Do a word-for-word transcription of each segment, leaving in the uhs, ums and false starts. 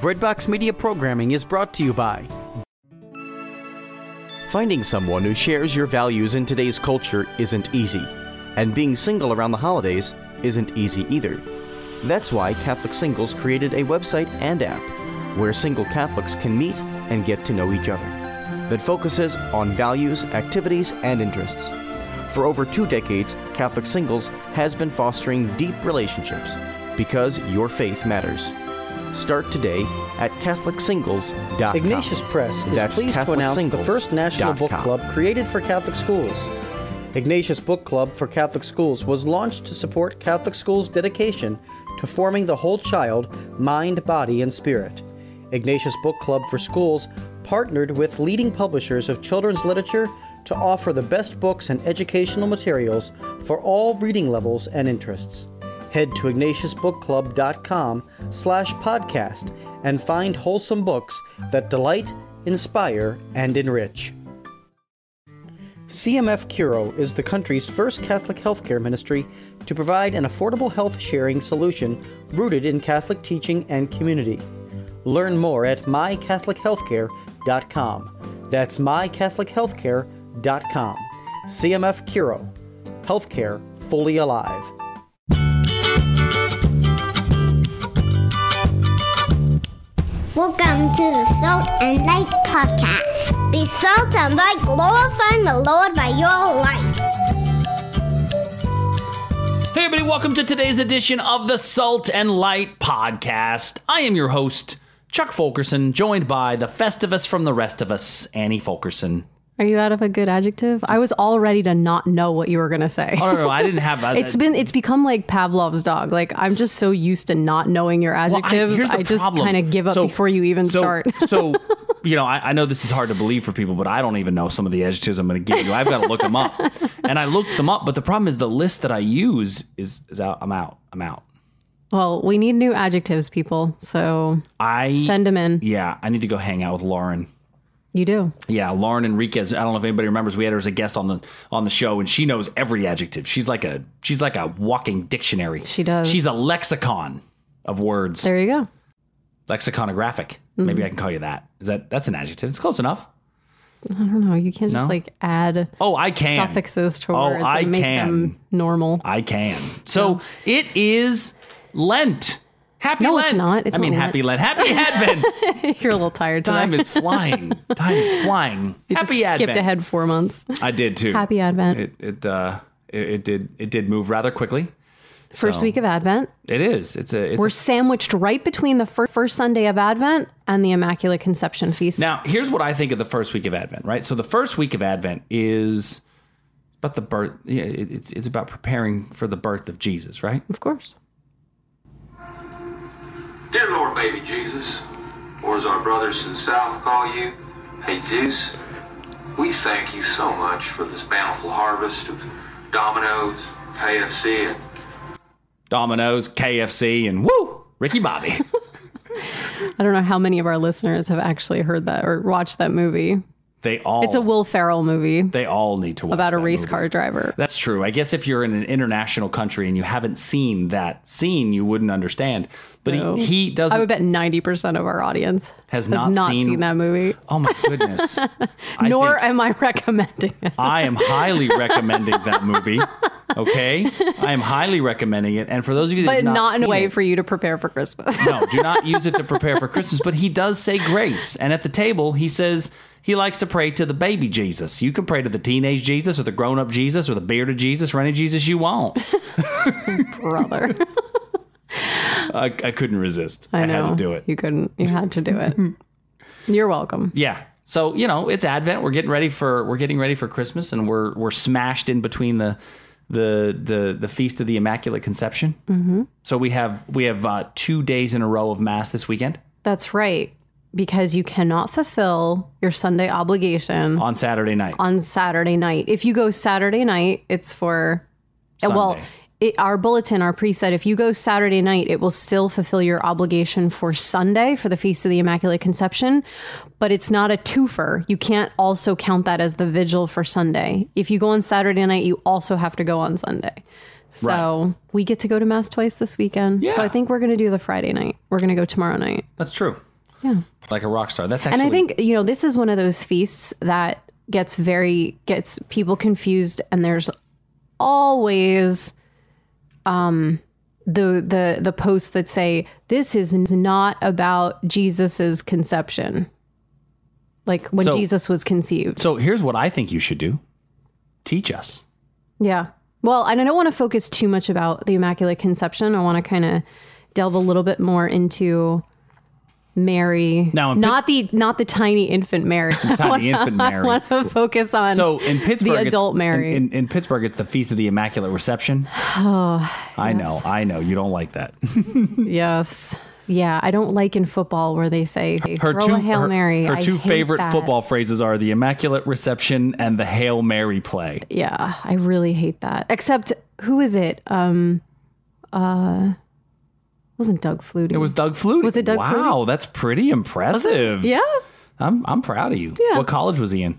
Breadbox Media programming is brought to you by... Finding someone who shares your values in today's culture isn't easy, and being single around the holidays isn't easy either. That's why Catholic Singles created a website and app where single Catholics can meet and get to know each other that focuses on values, activities, and interests. For over two decades, Catholic Singles has been fostering deep relationships because your faith matters. Start today at Catholic Singles dot com. Ignatius Press is That's pleased to announce the first national book club created for Catholic schools. Ignatius Book Club for Catholic Schools was launched to support Catholic schools' dedication to forming the whole child, mind, body, and spirit. Ignatius Book Club for Schools partnered with leading publishers of children's literature to offer the best books and educational materials for all reading levels and interests. Head to Ignatius Book Club dot com slash podcast and find wholesome books that delight, inspire, and enrich. C M F Curo is the country's first Catholic healthcare ministry to provide an affordable health sharing solution rooted in Catholic teaching and community. Learn more at my catholic healthcare dot com. That's my catholic healthcare dot com. C M F Curo. Healthcare fully alive. Welcome to the Salt and Light Podcast. Be salt and light, glorifying the Lord by your life. Hey everybody, welcome to today's edition of the Salt and Light Podcast. I am your host, Chuck Fulkerson, joined by the Festivus from the rest of us, Annie Fulkerson. Are you out of a good adjective? I was all ready to not know what you were going to say. Oh, no, no, I didn't have that. It's been, it's become like Pavlov's dog. Like, I'm just so used to not knowing your adjectives. Well, I, I just kind of give up so, before you even so, start. So, you know, I, I know this is hard to believe for people, but I don't even know some of the adjectives I'm going to give you. I've got to look them up. And I looked them up, but the problem is the list that I use is, is out. I'm out. I'm out. Well, we need new adjectives, people. So I send them in. Yeah, I need to go hang out with Lauren. You do? Yeah, Lauren Enriquez. I don't know if anybody remembers. We had her as a guest on the on the show, and she knows every adjective. She's like a she's like a walking dictionary. She does. She's a lexicon of words. There you go. Lexiconographic. Mm-hmm. Maybe I can call you that. Is that that's an adjective? It's close enough. I don't know. You can't just no? like add oh, I can. suffixes to oh, words I and make can. them normal. I can. So yeah. It is Lent. Happy no, Lent. it's not. It's I mean, not happy Lent. Happy Advent. You're a little tired today. Time is flying. Time is flying. You happy just Advent. Skipped ahead four months. I did too. Happy Advent. It it uh it, it did it did move rather quickly. First so, week of Advent. It is. It's a. It's We're a, sandwiched right between the fir- first Sunday of Advent and the Immaculate Conception feast. Now, here's what I think of the first week of Advent. Right. So the first week of Advent is about the birth. Yeah, it, it's it's about preparing for the birth of Jesus. Right. Of course. Dear Lord baby Jesus, or as our brothers to the south call you, Jesus, we thank you so much for this bountiful harvest of Domino's, K F C, and... Domino's, K F C, and woo, Ricky Bobby. I don't know how many of our listeners have actually heard that or watched that movie. They all. It's a Will Ferrell movie. They all need to watch about a race movie. car driver. That's true. I guess if you're in an international country and you haven't seen that scene, you wouldn't understand. But no. he, he doesn't. I would bet ninety percent of our audience has, has not, not seen, seen that movie. Oh my goodness. Nor am I recommending it. I am highly recommending that movie. Okay, I am highly recommending it. And for those of you that but have not, not in a way it, for you to prepare for Christmas. No, do not use it to prepare for Christmas. But he does say grace, and at the table he says he likes to pray to the baby Jesus. You can pray to the teenage Jesus, or the grown-up Jesus, or the bearded Jesus, or any Jesus you want. Brother. I, I couldn't resist. I, I know. had to do it. You couldn't. You had to do it. You're welcome. Yeah. So, you know, it's Advent. We're getting ready for we're getting ready for Christmas, and we're we're smashed in between the the the the feast of the Immaculate Conception. Mm-hmm. So we have we have uh, two days in a row of Mass this weekend. That's right. Because you cannot fulfill your Sunday obligation on Saturday night. On Saturday night. If you go Saturday night, it's for Sunday. Well, it, our bulletin, our preset, if you go Saturday night, it will still fulfill your obligation for Sunday for the Feast of the Immaculate Conception, but it's not a twofer. You can't also count that as the vigil for Sunday. If you go on Saturday night, you also have to go on Sunday. So right. we get to go to Mass twice this weekend. Yeah. So I think we're going to do the Friday night. We're going to go tomorrow night. That's true. Yeah. Like a rock star. That's actually. And I think, you know, this is one of those feasts that gets very, gets people confused. And there's always um, the, the, the posts that say, this is not about Jesus's conception. Like when So- Jesus was conceived. So here's what I think you should do. Teach us. Yeah. Well, and I don't want to focus too much about the Immaculate Conception. I want to kind of delve a little bit more into Mary. Now, in not the not the tiny infant Mary. Tiny infant Mary. I want to focus on So in Pittsburgh, the adult it's, Mary. In, in, in Pittsburgh, it's the Feast of the Immaculate Reception. Oh, I yes. know, I know. You don't like that. Yes. Yeah, I don't like in football where they say Her throw two, a Hail her, Mary. her I two hate favorite that. football phrases are the Immaculate Reception and the Hail Mary play. Yeah, I really hate that. Except, who is it? Um, uh, wasn't Doug Flutie. It was Doug Flutie. Was it Doug Wow, that's pretty impressive. Yeah. I'm I'm proud of you. Yeah. What college was he in?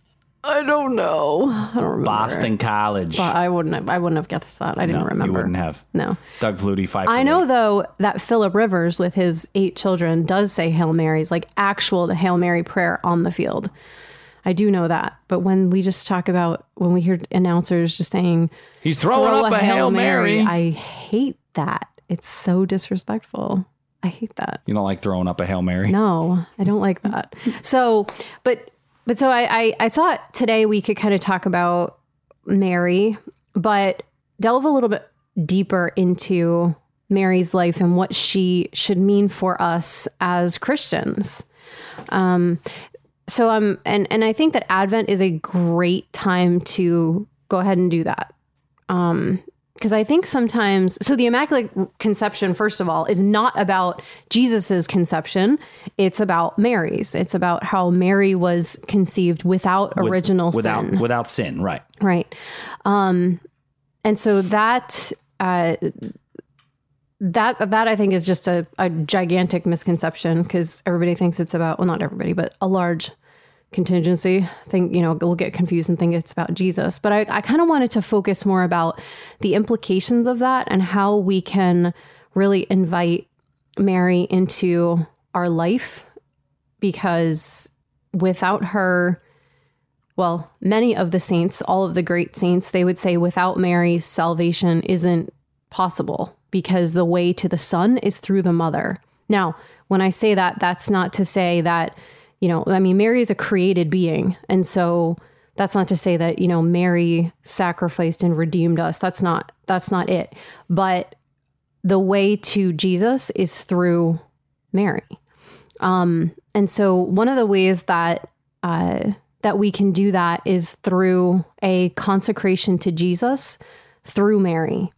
I don't know. I don't remember. Boston College. But I wouldn't have, I wouldn't have guessed that. I didn't No, you remember. wouldn't have. No. Doug Flutie, five. I know, though, that Philip Rivers, with his eight children, does say Hail Marys, like actual the Hail Mary prayer on the field. I do know that. But when we just talk about, when we hear announcers just saying, He's throwing throw up a Hail Mary. I hate that. It's so disrespectful. I hate that. You don't like throwing up a Hail Mary? No, I don't like that. So, but, but so I, I, I thought today we could kind of talk about Mary, but delve a little bit deeper into Mary's life and what she should mean for us as Christians. Um, so I'm, and, and I think that Advent is a great time to go ahead and do that. Um, Because I think sometimes, so the Immaculate Conception, first of all, is not about Jesus's conception. It's about Mary's. It's about how Mary was conceived without With- original without, sin. Without sin, right. Right. Um, and so that, uh, that, that I think is just a, a gigantic misconception, because everybody thinks it's about, well, not everybody, but a large contingency think, you know, we'll get confused and think it's about Jesus. But I, I kind of wanted to focus more about the implications of that and how we can really invite Mary into our life, because without her, well, many of the saints, all of the great saints, they would say without Mary, salvation isn't possible, because the way to the Son is through the mother. Now, when I say that, that's not to say that, you know, I mean, Mary is a created being. And so that's not to say that, you know, Mary sacrificed and redeemed us. That's not, that's not it. But the way to Jesus is through Mary. Um, and so one of the ways that, uh, that we can do that is through a consecration to Jesus through Mary.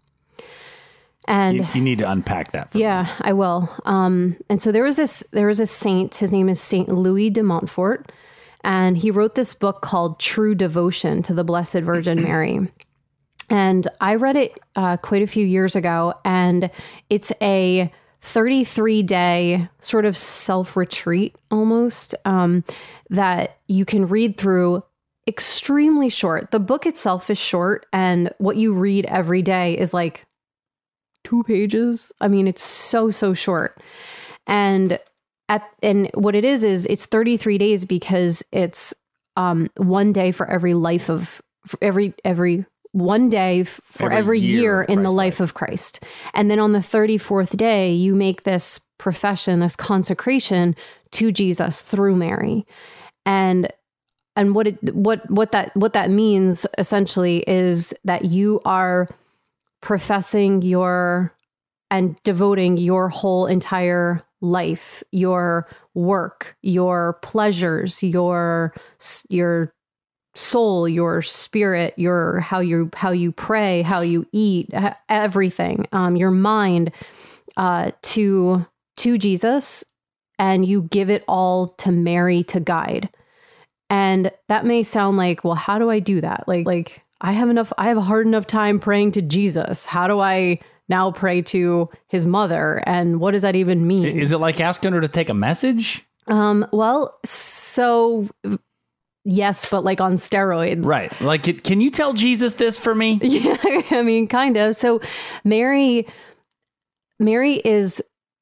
And You, you need to unpack that for yeah, me. I will. Um, and so there was this, there was a saint, his name is Saint Louis de Montfort, and he wrote this book called True Devotion to the Blessed Virgin Mary. And I read it uh, quite a few years ago, and it's a thirty-three day sort of self-retreat almost, um, that you can read through. Extremely short. The book itself is short, and what you read every day is like two pages. I mean, it's so, so short. And at, and what it is, is it's thirty-three days because it's, um, one day for every life of for every, every one day for Every every, year year of in the Christ's life life. of Christ. And then on the thirty-fourth day, you make this profession, this consecration to Jesus through Mary. And and what it what what that what that means essentially is that you are professing your and devoting your whole entire life, your work, your pleasures, your your soul, your spirit, your how you how you pray, how you eat, everything, um, your mind, uh, to to Jesus, and you give it all to Mary to guide. And that may sound like, well, how do I do that? Like, like I have enough, I have a hard enough time praying to Jesus. How do I now pray to his mother? And what does that even mean? Is it like asking her to take a message? Um, well, so yes, but like on steroids. Right. Like, it, can you tell Jesus this for me? Yeah, I mean, kind of. So Mary, Mary is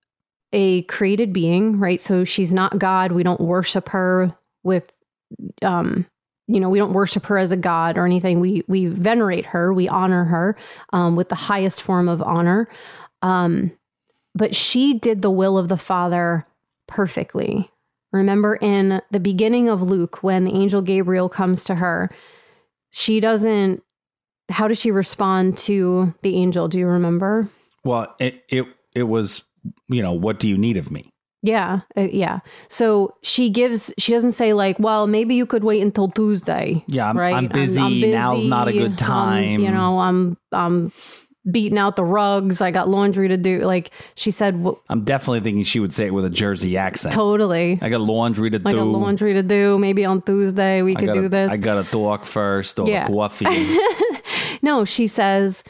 a created being, right? So she's not God. We don't worship her with, um, you know, we don't worship her as a god or anything. We we venerate her. We honor her um, with the highest form of honor. Um, but she did the will of the Father perfectly. Remember in the beginning of Luke, when the angel Gabriel comes to her, she doesn't, how does she respond to the angel? Do you remember? Well, it, it, it was, you know, what do you need of me? Yeah. Uh, yeah. So she gives, she doesn't say like, well, maybe you could wait until Tuesday. Yeah. I'm, right? I'm, busy. I'm, I'm busy. Now's not a good time. Um, you know, I'm, I'm beating out the rugs. I got laundry to do. Like she said, w- I'm definitely thinking she would say it with a Jersey accent. Totally. I got laundry to I do. got laundry to do. Maybe on Tuesday we I could gotta, do this. I got to talk first or Yeah. coffee. No, she says,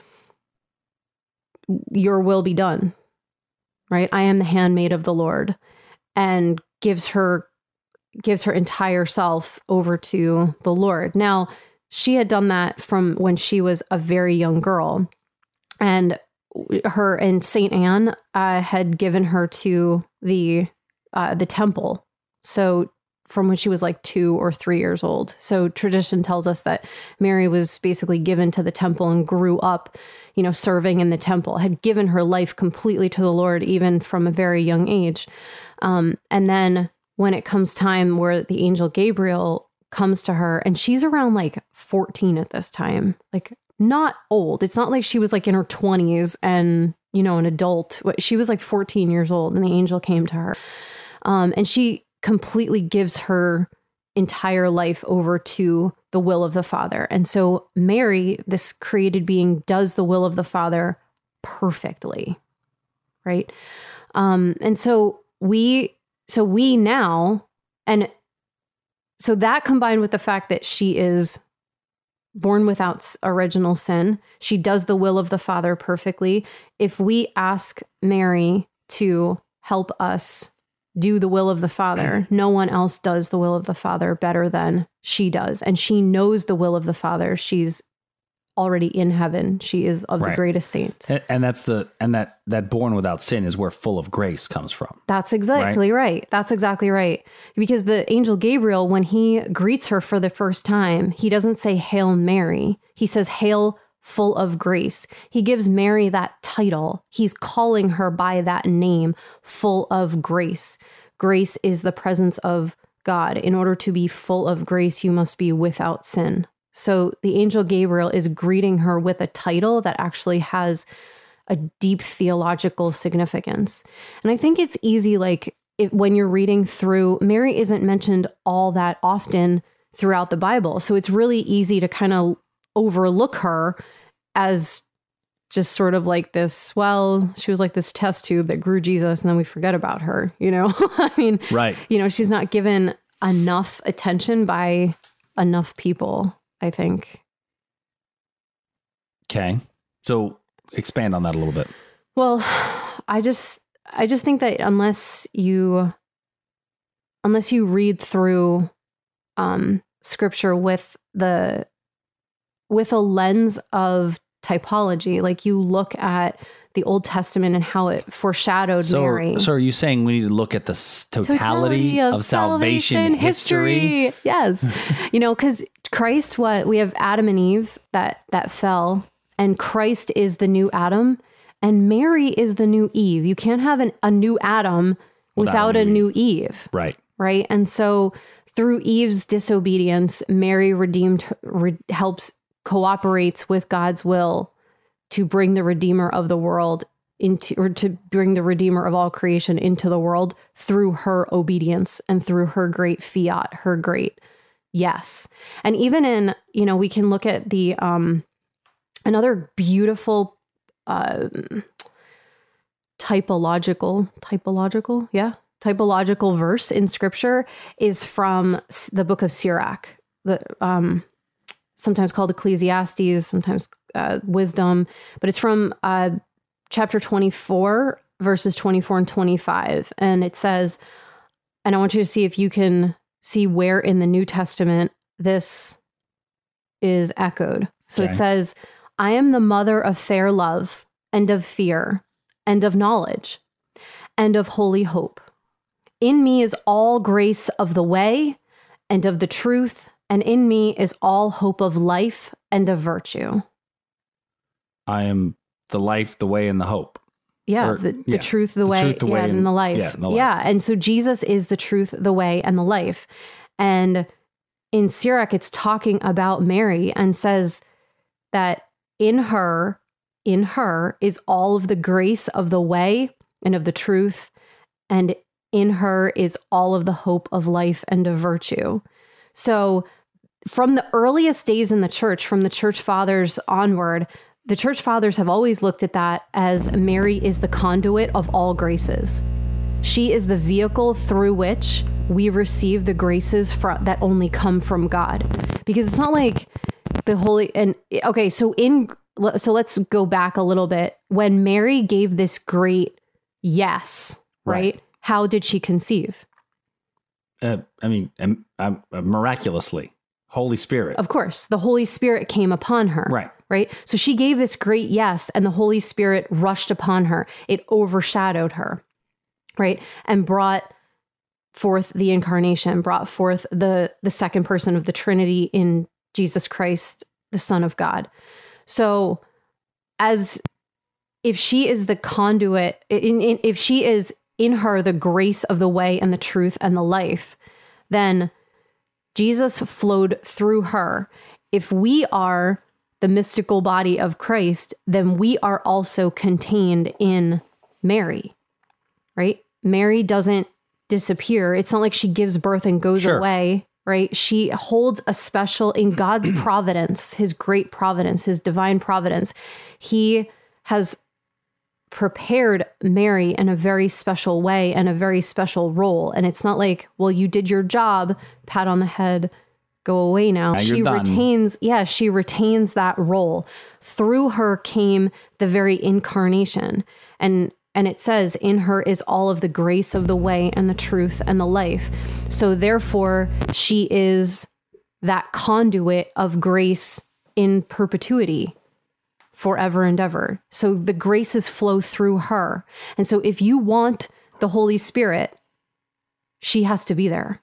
your will be done. Right. I am the handmaid of the Lord, and gives her, gives her entire self over to the Lord. Now, she had done that from when she was a very young girl, and her and Saint Anne uh, had given her to the, uh, the temple. So from when she was like two or three years old. So tradition tells us that Mary was basically given to the temple and grew up, you know, serving in the temple, had given her life completely to the Lord, even from a very young age. Um, and then when it comes time where the angel Gabriel comes to her, and she's around like fourteen at this time, like not old. It's not like she was like in her twenties and, you know, an adult. She was like fourteen years old, and the angel came to her. Um, and she completely gives her entire life over to the will of the Father. And so Mary, this created being, does the will of the Father perfectly, right? Um, and so we, so we now, and so that combined with the fact that she is born without original sin, she does the will of the Father perfectly. If we ask Mary to help us do the will of the Father, no one else does the will of the Father better than she does. And she knows the will of the Father. She's already in heaven. She is of Right. the greatest saints. And, and that's the, and that, that born without sin is where full of grace comes from. That's exactly right. right. That's exactly right. Because the angel Gabriel, when he greets her for the first time, he doesn't say, Hail Mary. He says, Hail full of grace. He gives Mary that title. He's calling her by that name, full of grace. Grace is the presence of God. In order to be full of grace, you must be without sin. So the angel Gabriel is greeting her with a title that actually has a deep theological significance. And I think it's easy, like it, when you're reading through, Mary isn't mentioned all that often throughout the Bible. So it's really easy to kind of overlook her as just sort of like this, well, she was like this test tube that grew Jesus, and then we forget about her, you know? I mean, right. You know, she's not given enough attention by enough people, I think. Okay. So expand on that a little bit. Well, I just, I just think that unless you, unless you read through um, scripture with the, with a lens of typology, like you look at the Old Testament and how it foreshadowed so, Mary. So are you saying we need to look at the s- totality, Totality of, of salvation, salvation history? history? Yes. You know, because Christ, what we have Adam and Eve that that fell, and Christ is the new Adam, and Mary is the new Eve. You can't have an, a new Adam without, without a new, a new Eve. Eve. Right. Right. And so through Eve's disobedience, Mary redeemed, re, helps, cooperates with God's will to bring the Redeemer of the world into, or to bring the Redeemer of all creation into the world through her obedience and through her great fiat, her great yes. And even in, you know, we can look at the, um, another beautiful, uh, typological, typological, yeah, typological verse in scripture is from the book of Sirach, the, um, sometimes called Ecclesiastes, sometimes uh, wisdom, but it's from uh, chapter twenty-four, verses twenty-four and twenty-five. And it says, and I want you to see if you can see where in the New Testament this is echoed. So Okay. It says, I am the mother of fair love and of fear and of knowledge. and of holy hope. In me is all grace of the way and of the truth, and in me is all hope of life and of virtue. I am the life, the way, and the hope. Yeah, Or- the, the yeah, truth, the, the way, truth, the way, yeah, and, and- the life. yeah, and the life. Yeah, and so Jesus is the truth, the way, and the life. And in Sirach, it's talking about Mary and says that in her, in her is all of the grace of the way and of the truth, and in her is all of the hope of life and of virtue. So from the earliest days in the church, from the church fathers onward, the church fathers have always looked at that as Mary is the conduit of all graces. She is the vehicle through which we receive the graces fro- that only come from God. Because it's not like the holy, and okay, so in, so let's go back a little bit. When Mary gave this great yes, right? Right. How did she conceive? Uh, I mean, um, um, uh, miraculously, Holy Spirit. Of course, the Holy Spirit came upon her. Right. Right. So she gave this great yes, and the Holy Spirit rushed upon her. It overshadowed her. Right. And brought forth the incarnation, brought forth the, the second person of the Trinity in Jesus Christ, the Son of God. So as if she is the conduit, in, in, if she is in her the grace of the way and the truth and the life, then Jesus flowed through her. If we are the mystical body of Christ, then we are also contained in Mary, right? Mary doesn't disappear. It's not like she gives birth and goes Sure. away, right? She holds a special, in God's providence, his great providence, his divine providence. He has prepared Mary in a very special way and a very special role. And it's not like, well, you did your job, pat on the head, go away now. Now you're She done. retains, yeah, she retains that role. Through her came the very incarnation. And and it says, in her is all of the grace of the way and the truth and the life. So therefore, she is that conduit of grace in perpetuity, forever and ever. So the graces flow through her. And so if you want the Holy Spirit, she has to be there.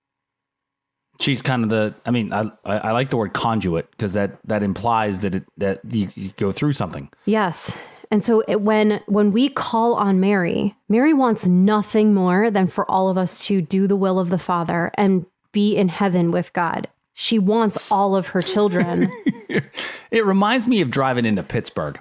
She's kind of the, I mean, I I I like the word conduit because that, that implies that it, that you, you go through something. Yes. And so it, when when we call on Mary, Mary wants nothing more than for all of us to do the will of the Father and be in heaven with God. She wants all of her children. It reminds me of driving into Pittsburgh.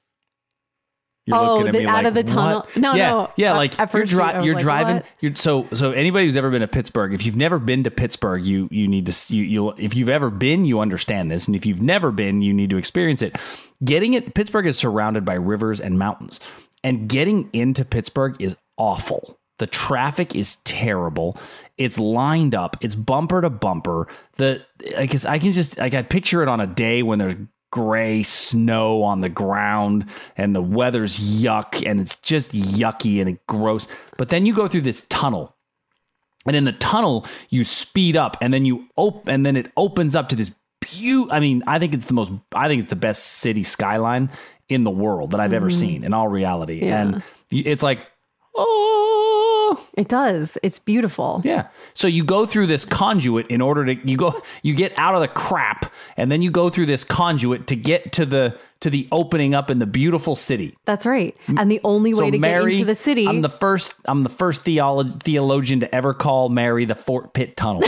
You're Oh, looking at the- me out like, of the tunnel. what? No, yeah, no. Yeah, At- like at you're, first dri- I was you're like, driving. what? You're so so. Anybody who's ever been to Pittsburgh, if you've never been to Pittsburgh, you you need to see- you you if you've ever been, you understand this, and if you've never been, you need to experience it. Getting it, Pittsburgh is surrounded by rivers and mountains, and getting into Pittsburgh is awful. The traffic is terrible. It's lined up. It's bumper to bumper. The I guess I can just like I picture it on a day when there's gray snow on the ground and the weather's yuck and it's just yucky and gross. But then you go through this tunnel, and in the tunnel you speed up, and then you op- and then it opens up to this beautiful. I mean, I think it's the most. I think it's the best city skyline in the world that I've ever seen. In all reality, Yeah. and it's like, oh. It does. It's beautiful. Yeah. So you go through this conduit in order to you go you get out of the crap, and then you go through this conduit to get to the to the opening up in the beautiful city. That's right. And the only way So to Mary, get into the city. I'm the first I'm the first theolo- theologian to ever call Mary the Fort Pitt Tunnel.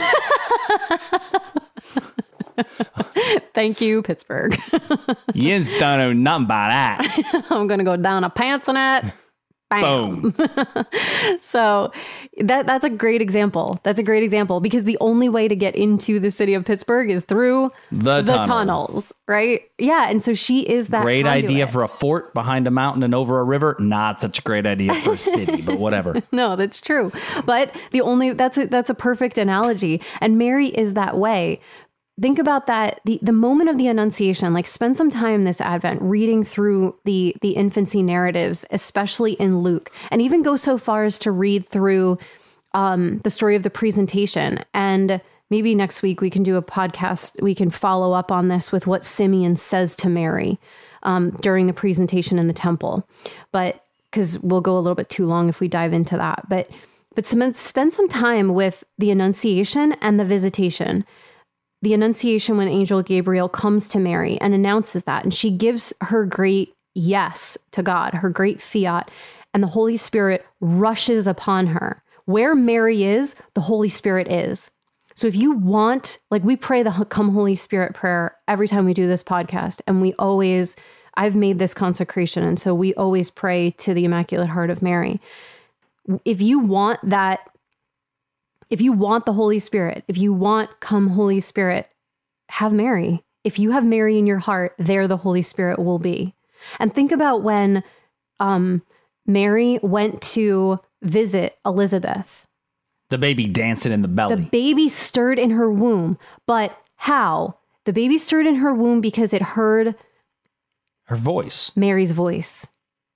Thank you, Pittsburgh. You ain't don't know nothing about that. I'm going to go down a pantsonet. Bam. Boom. So that that's a great example. That's a great example because the only way to get into the city of Pittsburgh is through The tunnel. tunnels, right? Yeah. And so she is that Great conduit. idea for a fort behind a mountain and over a river. Not such a great idea for a city, but whatever. No, that's true. But the only that's a, that's a perfect analogy. And Mary is that way. Think about that. The, the moment of the Annunciation, like spend some time this Advent reading through the, the infancy narratives, especially in Luke, and even go so far as to read through um, the story of the presentation. And maybe next week we can do a podcast. We can follow up on this with what Simeon says to Mary um, during the presentation in the temple. But because we'll go a little bit too long if we dive into that. But but spend, spend some time with the Annunciation and the Visitation. The Annunciation, when Angel Gabriel comes to Mary and announces that, and she gives her great yes to God, her great fiat, and the Holy Spirit rushes upon her. Where Mary is, the Holy Spirit is. So if you want, like we pray the Come Holy Spirit prayer every time we do this podcast, and we always, I've made this consecration, and so we always pray to the Immaculate Heart of Mary. If you want that, if you want the Holy Spirit, if you want Come Holy Spirit, have Mary. If you have Mary in your heart, there the Holy Spirit will be. And think about when um, Mary went to visit Elizabeth. The baby dancing in the belly. The baby stirred in her womb. But how? The baby stirred in her womb because it heard her voice. Mary's voice.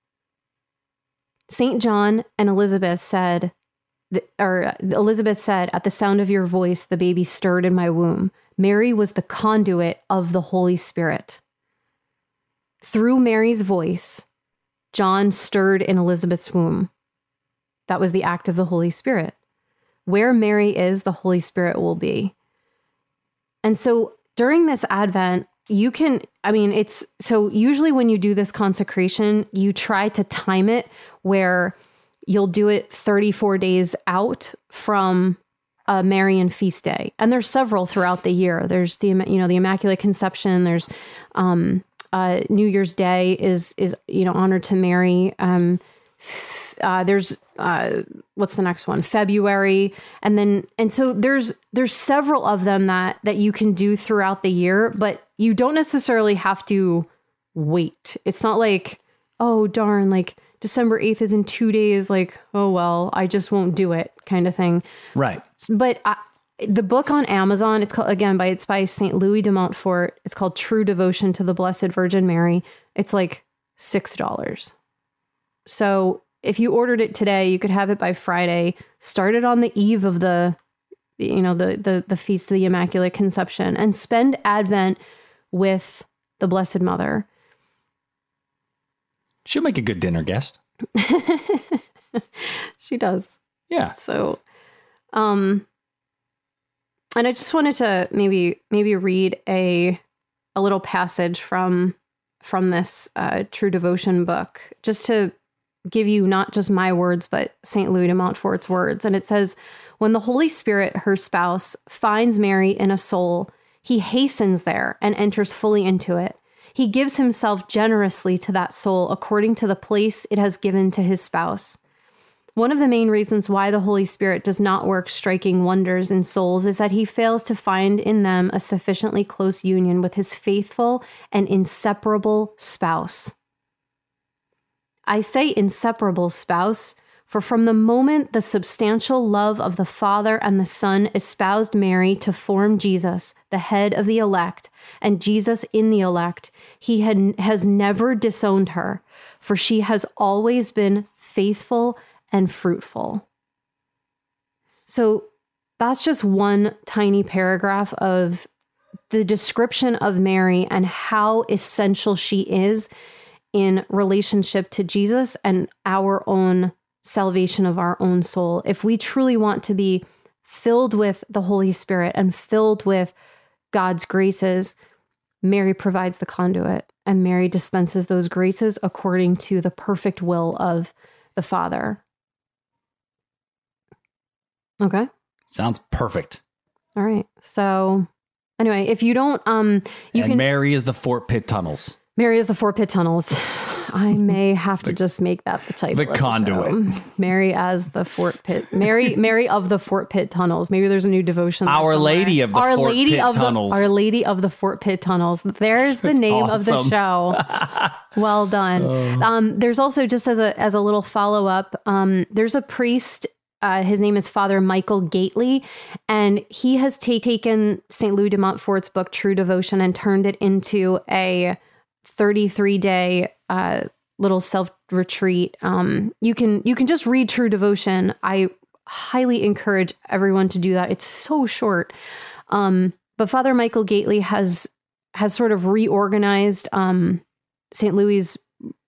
Saint John and Elizabeth said, or Elizabeth said, at the sound of your voice, the baby stirred in my womb. Mary was the conduit of the Holy Spirit. Through Mary's voice, John stirred in Elizabeth's womb. That was the act of the Holy Spirit. Where Mary is, the Holy Spirit will be. And so during this Advent, you can, I mean, it's, so usually when you do this consecration, you try to time it where you'll do it thirty-four days out from a Marian feast day. And there's several throughout the year. There's the, you know, the Immaculate Conception. There's um, uh, New Year's Day is, is, you know, honored to Mary. Um, uh, there's, uh, what's the next one? February. And then, and so there's, there's several of them that, that you can do throughout the year, but you don't necessarily have to wait. It's not like, oh, darn, like December eighth is in two days. Like, oh, well, I just won't do it kind of thing. Right. But I, the book on Amazon, it's called, again, by it's by Saint Louis de Montfort. It's called True Devotion to the Blessed Virgin Mary. It's like six dollars. So if you ordered it today, you could have it by Friday, start it on the eve of the, you know, the, the, the Feast of the Immaculate Conception, and spend Advent with the Blessed Mother. She'll make a good dinner guest. She does. Yeah. So, um, and I just wanted to maybe, maybe read a, a little passage from, from this, uh, True Devotion book, just to give you not just my words, but Saint Louis de Montfort's words. And it says, when the Holy Spirit, her spouse, finds Mary in a soul, he hastens there and enters fully into it. He gives himself generously to that soul according to the place it has given to his spouse. One of the main reasons why the Holy Spirit does not work striking wonders in souls is that he fails to find in them a sufficiently close union with his faithful and inseparable spouse. I say inseparable spouse, for from the moment the substantial love of the Father and the Son espoused Mary to form Jesus, the head of the elect, and Jesus in the elect, he had, has never disowned her, for she has always been faithful and fruitful. So that's just one tiny paragraph of the description of Mary and how essential she is in relationship to Jesus and our own salvation of our own soul. If we truly want to be filled with the Holy Spirit and filled with God's graces, Mary provides the conduit, and Mary dispenses those graces according to the perfect will of the Father. Okay. Sounds perfect. All right. So anyway, if you don't, um, you and can. Mary is the Fort Pitt tunnels. Mary is the Fort Pitt tunnels. I may have to just make that the title. The conduit. The show. Mary as the Fort Pitt. Mary, Mary of the Fort Pitt tunnels. Maybe there's a new devotion. Our Lady of the Our Fort Lady Pitt of tunnels. The, Our Lady of the Fort Pitt tunnels. There's the That's name awesome. of the show. Well done. Oh. Um, there's also, just as a as a little follow up, um, there's a priest. Uh, his name is Father Michael Gately, and he has ta- taken Saint Louis de Montfort's book True Devotion and turned it into a thirty-three day uh, little self retreat. Um, you can you can just read True Devotion. I highly encourage everyone to do that. It's so short. Um, but Father Michael Gately has has sort of reorganized um, Saint Louis'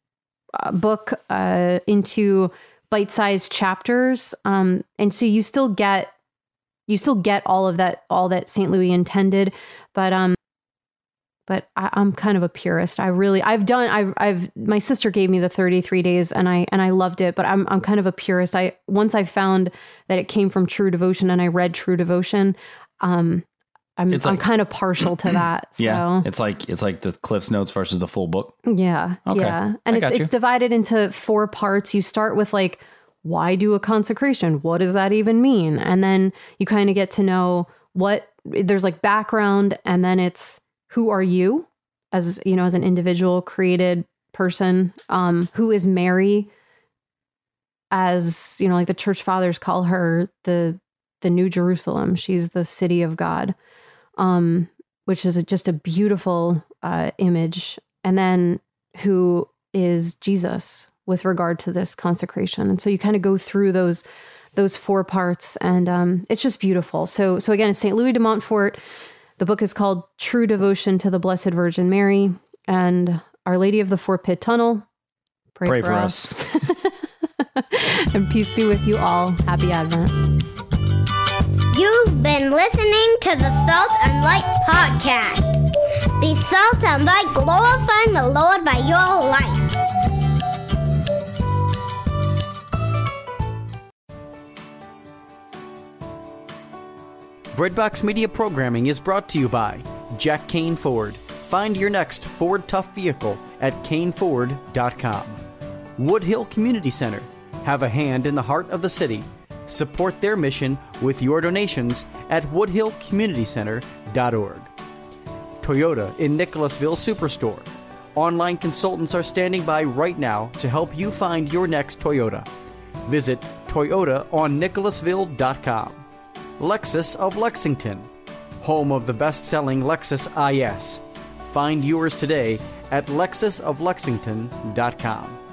uh, book uh, into bite-sized chapters, um, and so you still get you still get all of that, all that Saint Louis intended, but um, but I, I'm kind of a purist. I really, I've done, I've, I've, my sister gave me the thirty-three days, and I and I loved it, but I'm I'm kind of a purist. I once I found that it came from True Devotion, and I read True Devotion, um. I'm, It's I'm like- kind of partial to that. So. Yeah, it's like it's like the Cliff's Notes versus the full book. Yeah. Okay. Yeah. And I it's got you. it's divided into four parts. You start with like, why do a consecration? What does that even mean? And then you kind of get to know what there's like background, and then it's who are you as, you know, as an individual created person? Um, who is Mary? As, you know, like the church fathers call her the the New Jerusalem. She's the city of God. Um, which is a, just a beautiful uh, image. And then who is Jesus with regard to this consecration? And so you kind of go through those those four parts, and um, it's just beautiful. So so again, it's Saint Louis de Montfort. The book is called True Devotion to the Blessed Virgin Mary, and Our Lady of the Four Pit Tunnel. Pray, Pray for, for us. And peace be with you all. Happy Advent. You've been listening to the Salt and Light Podcast. Be salt and light, glorifying the Lord by your life. Breadbox Media Programming is brought to you by Jack Kane Ford. Find your next Ford Tough vehicle at kane ford dot com. Woodhill Community Center. Have a hand in the heart of the city. Support their mission with your donations at woodhill community center dot org. Toyota in Nicholasville Superstore. Online consultants are standing by right now to help you find your next Toyota. Visit toyota on nicholasville dot com. Lexus of Lexington, home of the best-selling Lexus I S. Find yours today at lexus of lexington dot com.